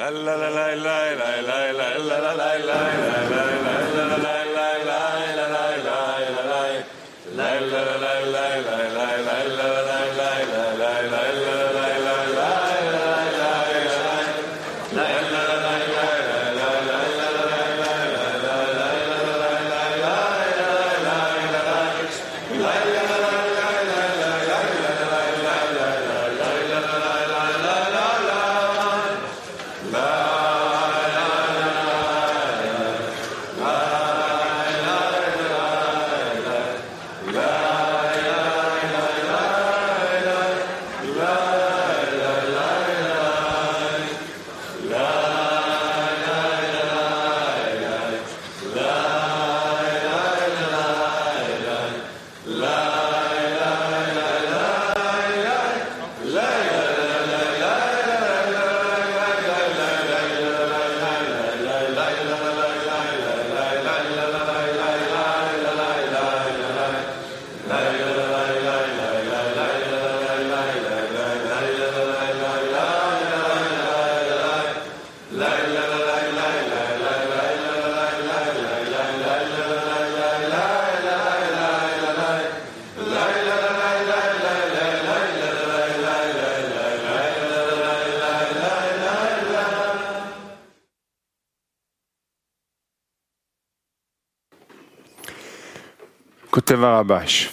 כותב הרבש,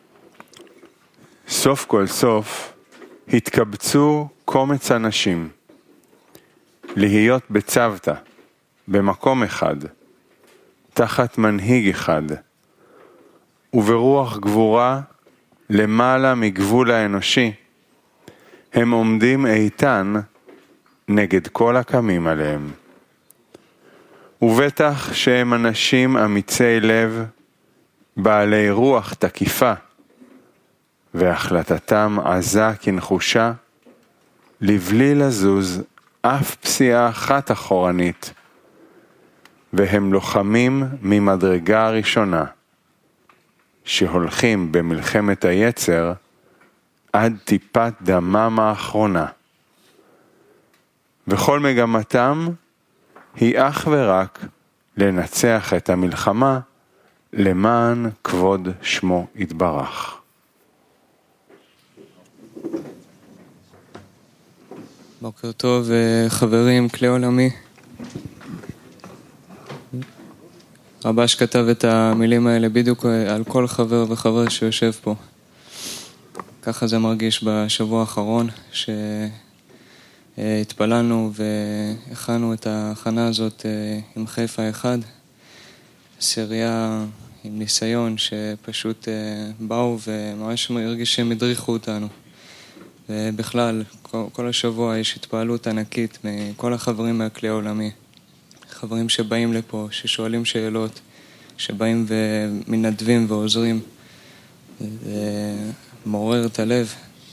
סוף כל סוף התקבצו קומץ אנשים להיות בצוותא, במקום אחד, תחת מנהיג אחד, וברוח גבורה למעלה מגבול האנושי, הם עומדים איתן נגד כל הקמים עליהם. ובטח שהם אנשים אמיצי לב, בעלי רוח תקיפה, והחלטתם עזה כנחושה, לבלי לזוז אף פסיעה אחת אחורנית, והם לוחמים ממדרגה הראשונה, שהולכים במלחמת היצר עד טיפת דמם האחרונה. וכל מגמתם היא אך ורק לנצח את המלחמה למען כבוד שמו יתברך. בוקר טוב חברים, כלי עולמי. רבש כתב את המילים האלה בדיוק על כל חבר וחבר שיושב פה. ככה זה מרגיש בשבוע האחרון שהתפללנו והכנו את ההכנה הזאת עם חיפה אחד. סירייה עם ניסיון שפשוט באו וממש הרגיש שהם הדריכו אותנו. ובכלל, כל השבוע יש התפעלות ענקית מכל החברים מהכלי העולמי. חברים שבאים לפה, ששואלים שאלות, שבאים ומנדבים ועוזרים. זה מעורר את הלב.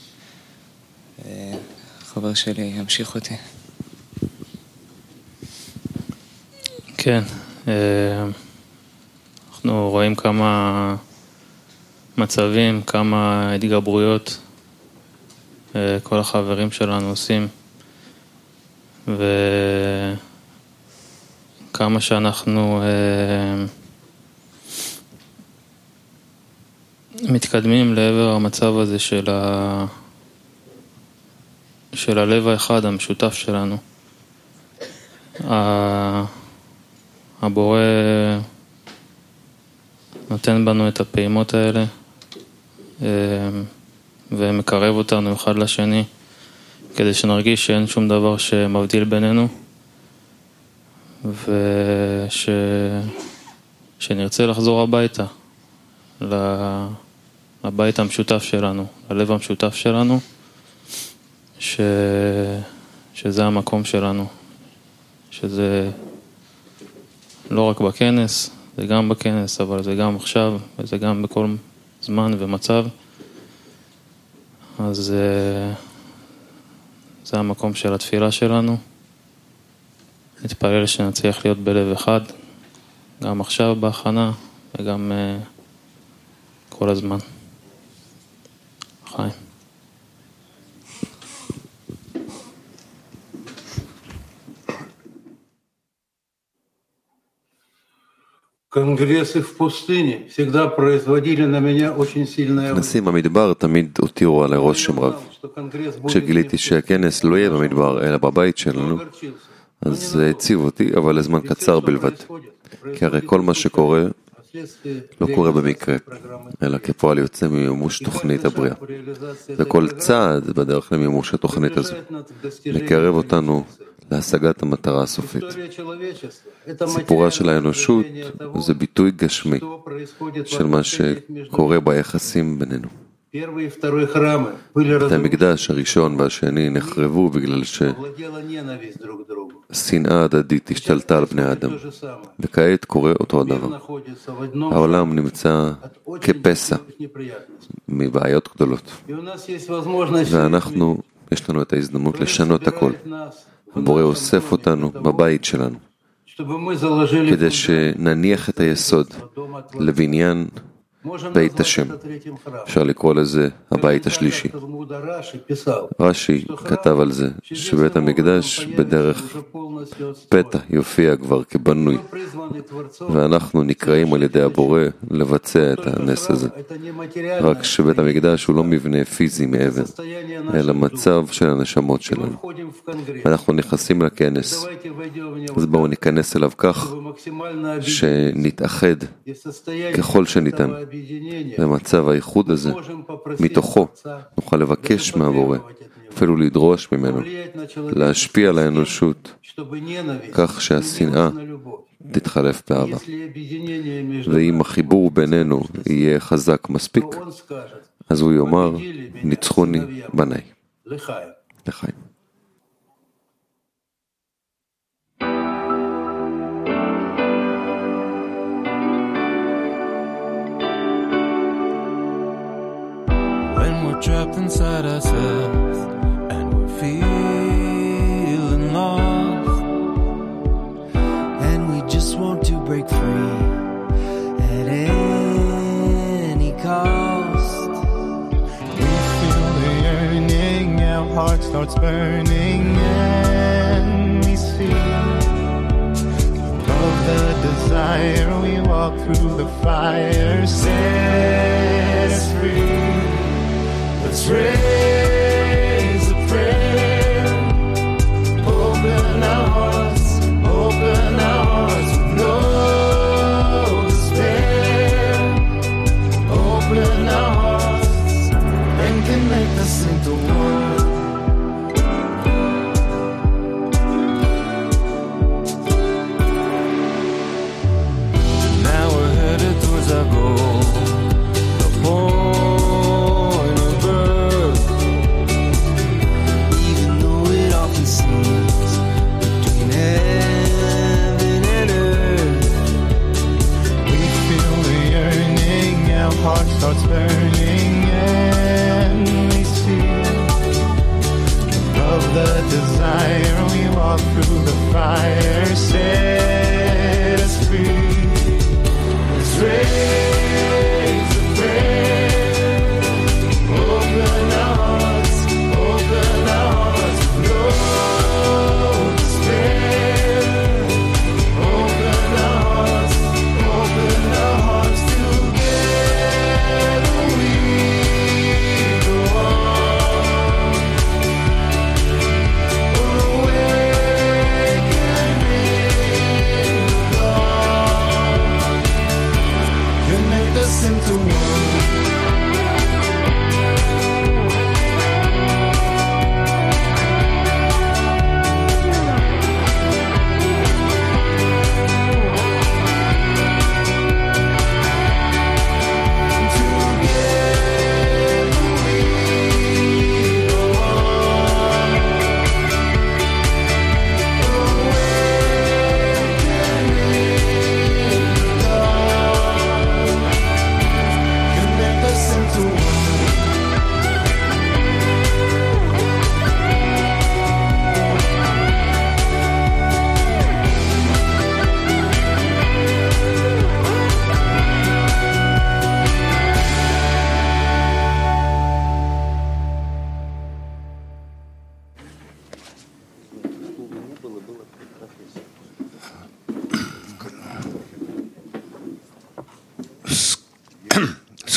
חבר שלי ימשיך אותי. כן, אנחנו רואים כמה מצבים, כמה התגברויות כל החברים שלנו עושים, וכמה שאנחנו מתקדמים לעבר המצב הזה של הלב האחד המשותף שלנו. הבורא נותן בנו את הפעימות האלה ומקרב אותנו אחד לשני כדי שנרגיש שאין שום דבר שמבדיל בינינו שנרצה לחזור הביתה לבית המשותף שלנו, ללב המשותף שלנו, שזה המקום שלנו, שזה לא רק בכנס, זה גם בכנס, אבל זה גם עכשיו, וזה גם בכל זמן ומצב. אז זה המקום של התפילה שלנו. נתפלל שנצליח להיות בלב אחד, גם עכשיו בהכנה וגם כל הזמן. חיים. Конгрессы в пустыне всегда производили на меня очень сильное כנסים במדבר תמיד הותירו עלי רושם רב. כשגיליתי שהכנס לא יהיה במדבר אלא בבית שלנו, אז זה הציב אותי, אבל לזמן קצר בלבד. כי הרי כל מה שקורה לא קורה במקרה, אלא כפועל יוצא ממימוש תוכנית הבריאה. וכל צעד בדרך למימוש התוכנית הזו מקרב אותנו להשגת המטרה הסופית. סיפורה של האנושות זה ביטוי גשמי של מה שקורה ביחסים בינינו. בתי המקדש הראשון והשני נחרבו בגלל שנאה הדדית השתלטה על בני האדם, וכעת קורה אותו הדבר. העולם נמצא כפסע מבעיות גדולות, ואנחנו, יש לנו את ההזדמנות לשנות הכל. הבורא אוסף אותנו בבית שלנו, כדי שנניח את היסוד לבניין בית השם. אפשר לקרוא לזה הבית השלישי. רש"י כתב על זה שבית המקדש בדרך פתע יופיע כבר כבנוי, ואנחנו נקראים על ידי הבורא לבצע את הנס הזה. רק שבית המקדש הוא לא מבנה פיזי מאבן, אלא מצב של הנשמות שלנו. אנחנו נכנסים לכנס, אז בואו ניכנס אליו כך שנתאחד ככל שניתן. במצב האיחוד הזה, מתוכו נוכל לבקש מהבורא, אפילו לדרוש ממנו, להשפיע על האנושות, כך שהשנאה תתחלף באהבה. ואם החיבור בינינו יהיה חזק מספיק, אז הוא יאמר, ניצחוני בניי. לחיים. Trapped inside ourselves and we're feeling lost, and we just want to break free at any cost. We feel the yearning, our heart starts burning, and we see above the desire. We walk through the fire, set us free. Let's raise a prayer, open our hearts with no despair. Open our hearts and connect us into one. Now we're headed towards our goal, the point of birth.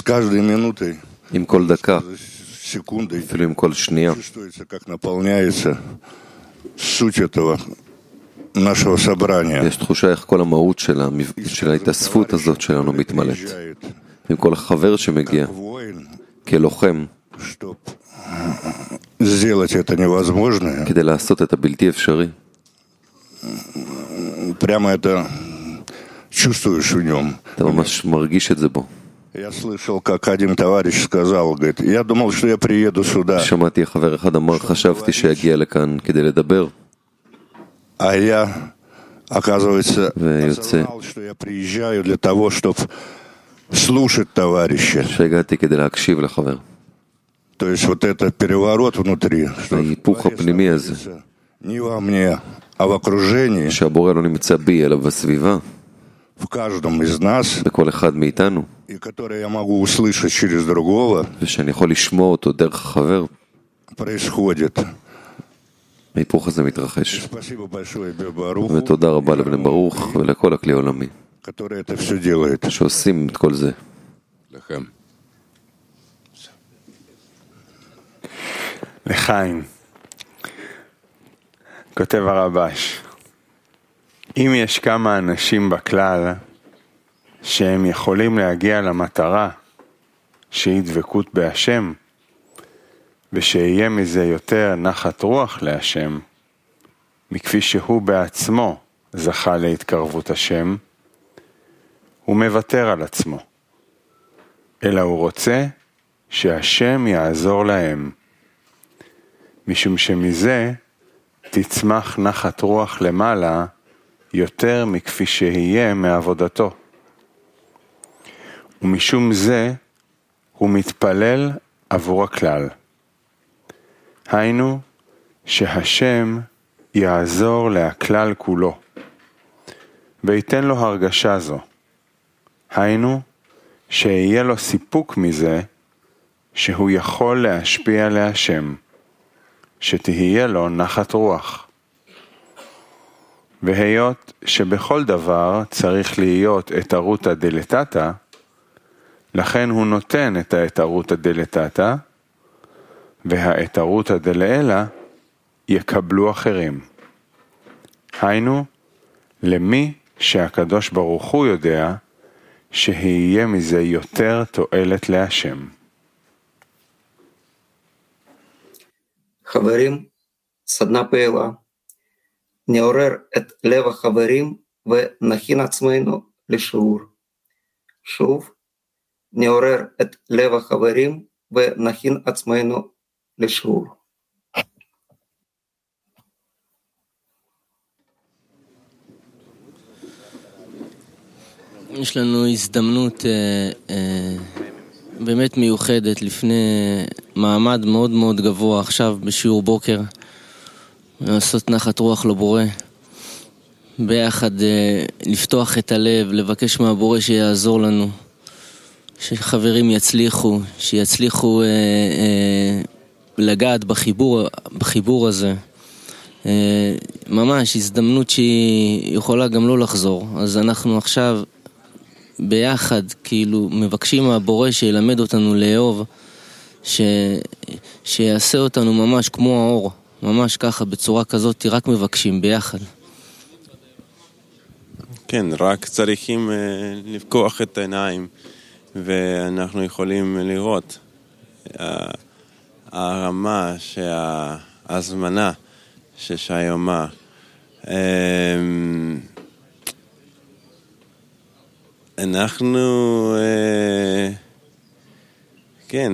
каждой минутой, עם כל דקה, секундой אפילו עם כל שנייה. чувствуется, как наполняется суть этого нашего собрания. יש תחושה איך כל המהות של ההתאספות הזאת שלנו מתמלאת. עם כל חבר שמגיע, כלוחם, сделать это невозможное. כדי לעשות את הבלתי אפשרי. Прямо это чувствуешь в нем. אתה ממש מרגיש את זה בו. Я слышал, как один товарищ сказал, говорит, я думал, что я приеду сюда. שמעתי חבר אחד אמר, חשבתי שיגיע לכאן כדי לדבר. А я, оказывается, осознал, что я приезжаю для того, чтобы слушать товарища. שהגעתי כדי להקשיב לחבר. То есть вот этот переворот внутри, что ההיפוך הפנימי הזה, не во мне, а в окружении, שהבורא לא נמצא בי אלא בסביבה, в каждом из нас, בכל אחד מאיתנו, и который я могу услышать через другого, ושאני יכול לשמוע אותו דרך החבר, происходит. ההיפוך הזה מתרחש. Спасибо большое Бебаруху, ותודה רבה לבני ברוך ולכל הכלי העולמי, который это все делает. שעושים את כל זה. לכם. לחיים. כותב הרבש, אם יש כמה אנשים בכלל שהם יכולים להגיע למטרה שהיא דבקות בהשם, ושיהיה מזה יותר נחת רוח להשם, מכפי שהוא בעצמו זכה להתקרבות השם, הוא מוותר על עצמו, אלא הוא רוצה שהשם יעזור להם, משום שמזה תצמח נחת רוח למעלה יותר מכפי שיהיה מעבודתו. ומשום זה הוא מתפלל עבור הכלל. היינו שהשם יעזור להכלל כולו, ויתן לו הרגשה זו. היינו שיהיה לו סיפוק מזה שהוא יכול להשפיע להשם, שתהיה לו נחת רוח. והיות שבכל דבר צריך להיות אתרותא דלתתא, לכן הוא נותן את האתרותא דלתתא, והאתרותא דלעילא יקבלו אחרים. היינו, למי שהקדוש ברוך הוא יודע שיהיה מזה יותר תועלת להשם. חברים, סדנה פעילה. נעורר את לב החברים ונכין עצמנו לשיעור. שוב, נעורר את לב החברים ונכין עצמנו לשיעור. יש לנו הזדמנות באמת מיוחדת לפני מעמד מאוד מאוד גבוה עכשיו בשיעור בוקר, לעשות נחת רוח לבורא, ביחד לפתוח את הלב, לבקש מהבורא שיעזור לנו, שחברים יצליחו, שיצליחו לגעת בחיבור הזה. ממש הזדמנות שהיא יכולה גם לא לחזור. אז אנחנו עכשיו ביחד כאילו מבקשים מהבורא שילמד אותנו לאהוב, שיעשה אותנו ממש כמו האור, ממש ככה בצורה כזאת, רק מבקשים ביחד. כן, רק צריכים לפקוח את העיניים ואנחנו יכולים לראות הרמה שההזמנה ששיימה אנחנו כן,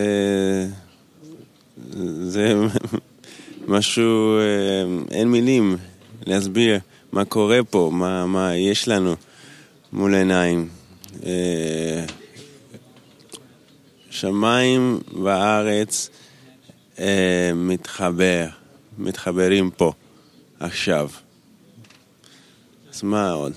זה משהו, אין מילים להסביר מה קורה פה, מה יש לנו מול עיניים. שמיים וארץ מתחברים פה עכשיו. אז מה עוד?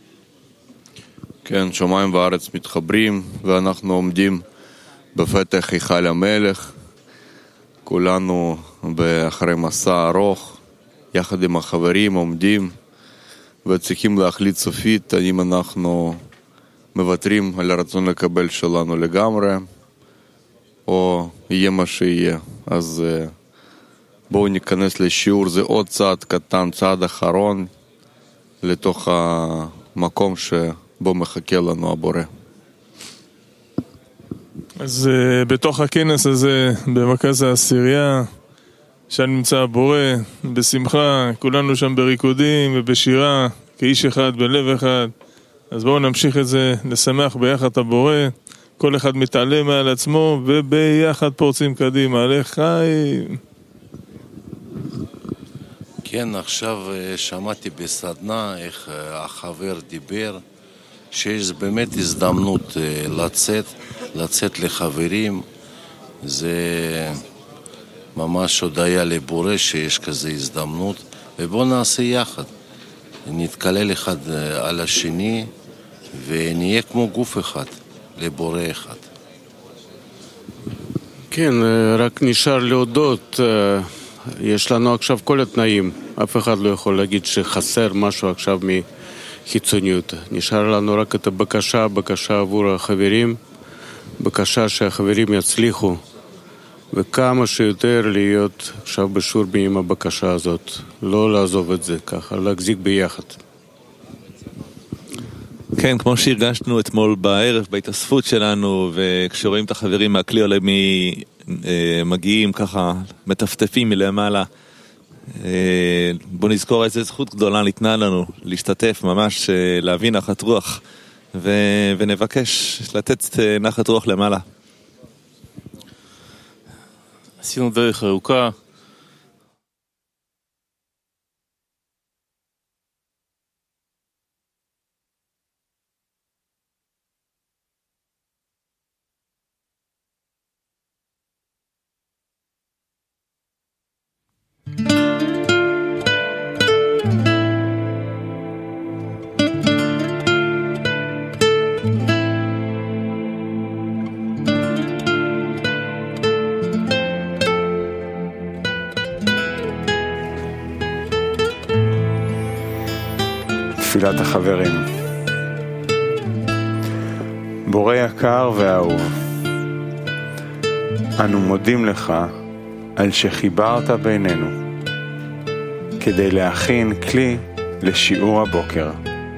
כן, שמיים וארץ מתחברים ואנחנו עומדים בפתח היכל המלך, כולנו אחרי מסע ארוך, יחד עם החברים עומדים וצריכים להחליט סופית האם אנחנו מוותרים על הרצון לקבל שלנו לגמרי, או יהיה מה שיהיה. אז בואו ניכנס לשיעור, זה עוד צעד קטן, צעד אחרון, לתוך המקום שבו מחכה לנו הבורא. אז בתוך הכנס הזה, במרכז העשירייה, שם נמצא הבורא, בשמחה, כולנו שם בריקודים ובשירה, כאיש אחד, בלב אחד. אז בואו נמשיך את זה, לשמח ביחד את הבורא, כל אחד מתעלה מעל עצמו, וביחד פורצים קדימה, לחיים. כן, עכשיו שמעתי בסדנה איך החבר דיבר, שיש באמת הזדמנות לצאת לחברים, זה ממש הודעה לבורא שיש כזה הזדמנות, ובואו נעשה יחד, נתקלל אחד על השני, ונהיה כמו גוף אחד, לבורא אחד. כן, רק נשאר להודות, יש לנו עכשיו כל התנאים, אף אחד לא יכול להגיד שחסר משהו עכשיו מחיצוניות. נשאר לנו רק את הבקשה עבור החברים, בקשה שהחברים יצליחו, וכמה שיותר להיות עכשיו בשור עם הבקשה הזאת, לא לעזוב את זה ככה, להחזיק ביחד. כן, כמו שהרגשנו אתמול בערב בהתאספות שלנו, וכשרואים את החברים מהכלי עולמי מגיעים ככה, מטפטפים מלמעלה, בוא נזכור איזה זכות גדולה ניתנה לנו להשתתף, ממש להביא נחת רוח, ונבקש לתת נחת רוח למעלה. עשינו דרך ארוכה, תפילת החברים. בורא יקר ואהוב, אנו מודים לך על שחיברת בינינו כדי להכין כלי לשיעור הבוקר.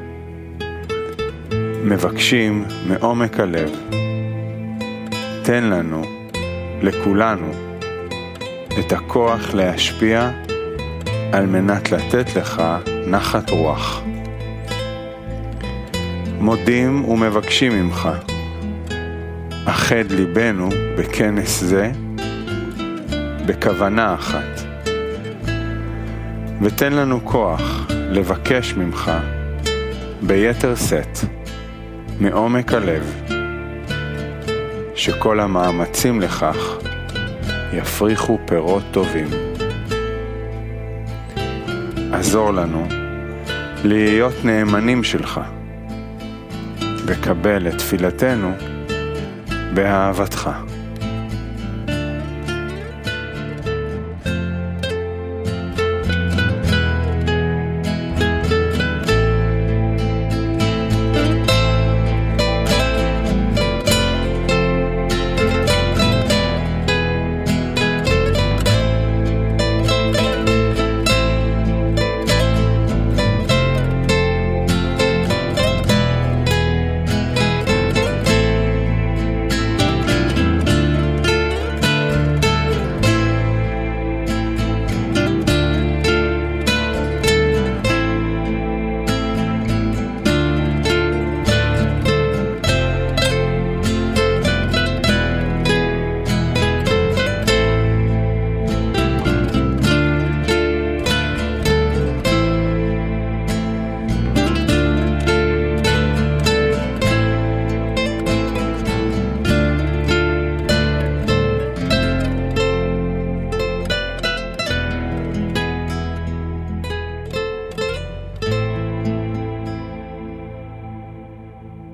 מבקשים מעומק הלב, תן לנו, לכולנו, את הכוח להשפיע על מנת לתת לך נחת רוח. מודים ומבקשים ממך, אחד ליבנו בכנס זה, בכוונה אחת, ותן לנו כוח לבקש ממך ביתר שאת, מעומק הלב, שכל המאמצים לכך יפריחו פירות טובים. עזור לנו להיות נאמנים שלך, וקבל את תפילתנו באהבתך.